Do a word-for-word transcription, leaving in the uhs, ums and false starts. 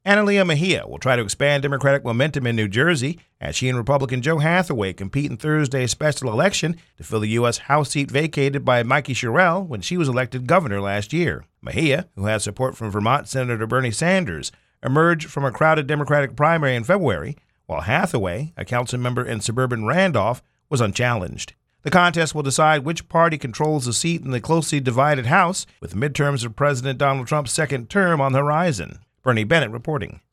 Analia Mejia will try to expand Democratic momentum in New Jersey as she and Republican Joe Hathaway compete in Thursday's special election to fill the U S House seat vacated by Mikey Sherrill when she was elected governor last year. Mejia, who has support from Vermont Senator Bernie Sanders, emerged from a crowded Democratic primary in February, while Hathaway, a council member in suburban Randolph, was unchallenged. The contest will decide which party controls the seat in the closely divided House, with midterms of President Donald Trump's second term on the horizon. Bernie Bennett reporting.